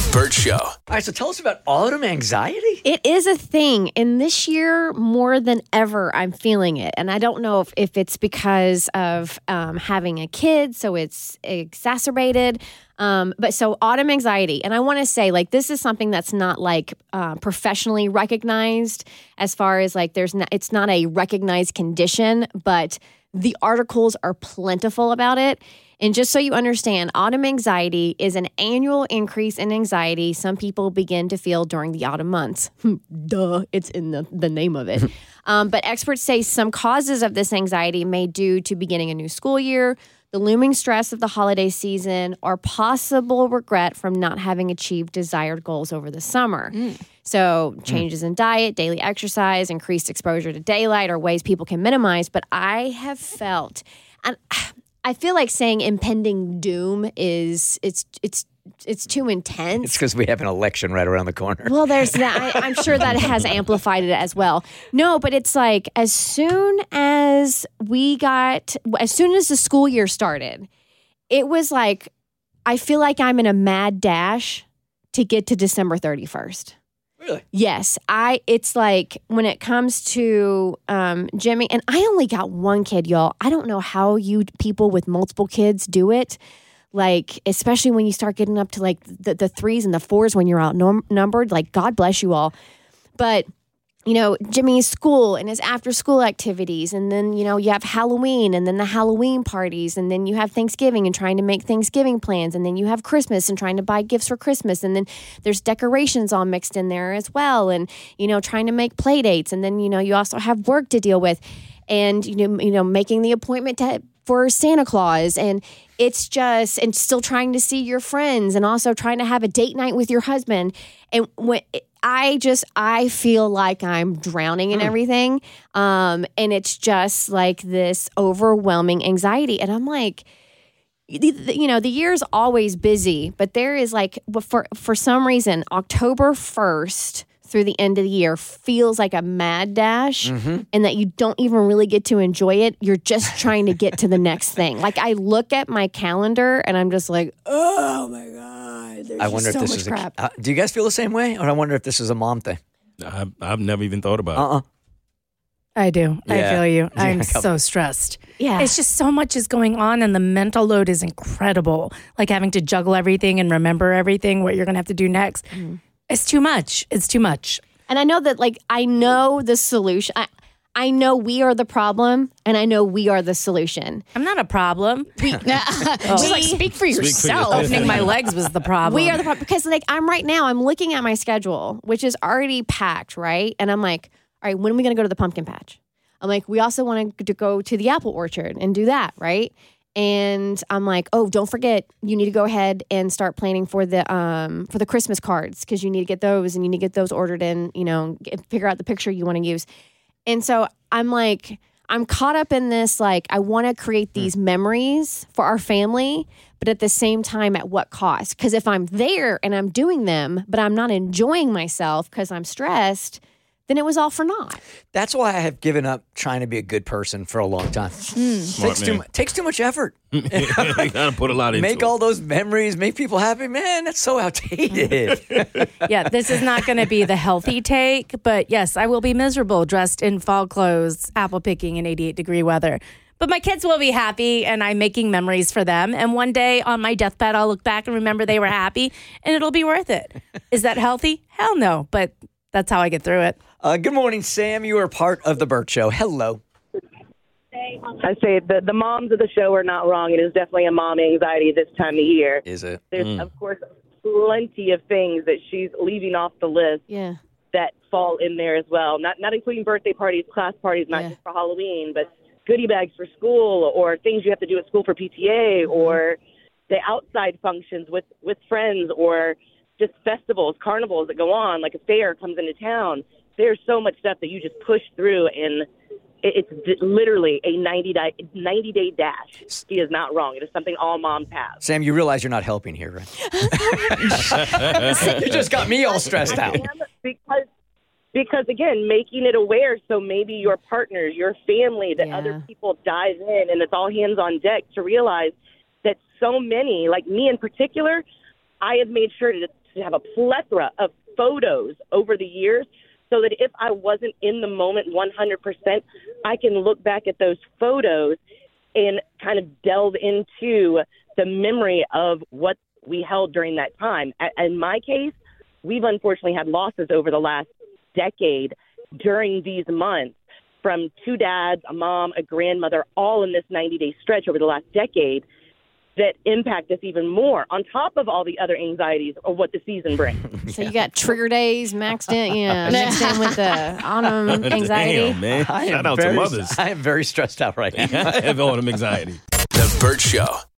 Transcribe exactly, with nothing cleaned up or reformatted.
The Burt Show. All right, so tell us about autumn anxiety. It is a thing. And this year, more than ever, I'm feeling it. And I don't know if, if it's because of um, having a kid, so it's exacerbated. Um, but so autumn anxiety. And I want to say, like, this is something that's not, like, uh, professionally recognized as far as, like, there's not, it's not a recognized condition, but the articles are plentiful about it. And just so you understand, autumn anxiety is an annual increase in anxiety some people begin to feel during the autumn months. Duh, it's in the, the name of it. um, but experts say some causes of this anxiety may due to beginning a new school year, the looming stress of the holiday season, or possible regret from not having achieved desired goals over the summer. Mm. So changes mm. in diet, daily exercise, increased exposure to daylight are ways people can minimize. But I have felt... and. I feel like saying impending doom is it's it's it's too intense. It's because we have an election right around the corner. Well, there's that. I, I'm sure that has amplified it as well. No, but it's like as soon as we got, as soon as the school year started, it was like I feel like I'm in a mad dash to get to December thirty-first. Really? Yes. I. It's like when it comes to um, Jimmy, and I only got one kid, y'all. I don't know how you people with multiple kids do it. Like, especially when you start getting up to like the, the threes and the fours when you're outnumbered. Like, God bless you all. But you know, Jimmy's school and his after school activities. And then, you know, you have Halloween and then the Halloween parties. And then you have Thanksgiving and trying to make Thanksgiving plans. And then you have Christmas and trying to buy gifts for Christmas. And then there's decorations all mixed in there as well. And, you know, trying to make play dates. And then, you know, you also have work to deal with. And, you know, you know, making the appointment to, for Santa Claus. And it's just, and still trying to see your friends and also trying to have a date night with your husband. And when I just, I feel like I'm drowning in mm. everything. Um, and it's just like this overwhelming anxiety. And I'm like, you know, the year's always busy, but there is like, for, for some reason, October first through the end of the year feels like a mad dash mm-hmm. and that you don't even really get to enjoy it. You're just trying to get to the next thing. Like I look at my calendar and I'm just like, oh my God. There's I wonder so if this much is crap. A, uh, do you guys feel the same way? Or I wonder if this is a mom thing. I've, I've never even thought about uh-uh. it. I do. Yeah. I feel you. I'm Yeah. so stressed. Yeah. It's just so much is going on and the mental load is incredible. Like having to juggle everything and remember everything, what you're going to have to do next. Mm. It's too much. It's too much. And I know that, like, I know the solution. I, I know we are the problem, and I know we are the solution. I'm not a problem. We, oh. Just like speak for Speak for yourself. yourself. Opening my legs was the problem. We are the problem. Because, like, I'm right now, I'm looking at my schedule, which is already packed, right? And I'm like, all right, when are we going to go to the pumpkin patch? I'm like, we also want to go to the apple orchard and do that, right? And I'm like, oh, don't forget, you need to go ahead and start planning for the um for the Christmas cards because you need to get those and you need to get those ordered in, you know, get, figure out the picture you want to use. And so I'm like, I'm caught up in this, like, I want to create these mm. memories for our family, but at the same time, at what cost? Because if I'm there and I'm doing them, but I'm not enjoying myself because I'm stressed, then it was all for naught. That's why I have given up trying to be a good person for a long time. Mm. Takes too, mu- takes too much effort. You got to put a lot into Make it. all those memories, make people happy. Man, that's so outdated. Yeah, this is not going to be the healthy take, but yes, I will be miserable dressed in fall clothes, apple picking in eighty-eight degree weather. But my kids will be happy, and I'm making memories for them. And one day on my deathbed, I'll look back and remember they were happy, and it'll be worth it. Is that healthy? Hell no, but that's how I get through it. Uh, good morning, Sam. You are part of the Burt Show. Hello. I say the, the moms of the show are not wrong. It is definitely a mom anxiety this time of year. Is it? There's, Mm. of course, plenty of things that she's leaving off the list Yeah. that fall in there as well. Not not including birthday parties, class parties, not Yeah. just for Halloween, but goodie bags for school or things you have to do at school for P T A mm-hmm. or the outside functions with, with friends or just festivals, carnivals that go on, like a fair comes into town. There's so much stuff that you just push through, and it's literally a ninety-day dash. He is not wrong. It is something all moms have. Sam, you realize you're not helping here, right? You just got me all stressed out. Because, because, again, making it aware so maybe your partners, your family, that Yeah. other people dive in, and it's all hands on deck to realize that so many, like me in particular, I have made sure to to have a plethora of photos over the years so that if I wasn't in the moment one hundred percent, I can look back at those photos and kind of delve into the memory of what we held during that time. In my case, we've unfortunately had losses over the last decade during these months from two dads, a mom, a grandmother, all in this ninety-day stretch over the last decade that impact us even more on top of all the other anxieties of what the season brings. So you got trigger days maxed in, yeah, mixed in with the autumn anxiety. Damn, man. I am Shout out very, to mothers. I am very stressed out right now. I have autumn anxiety. The Burt Show.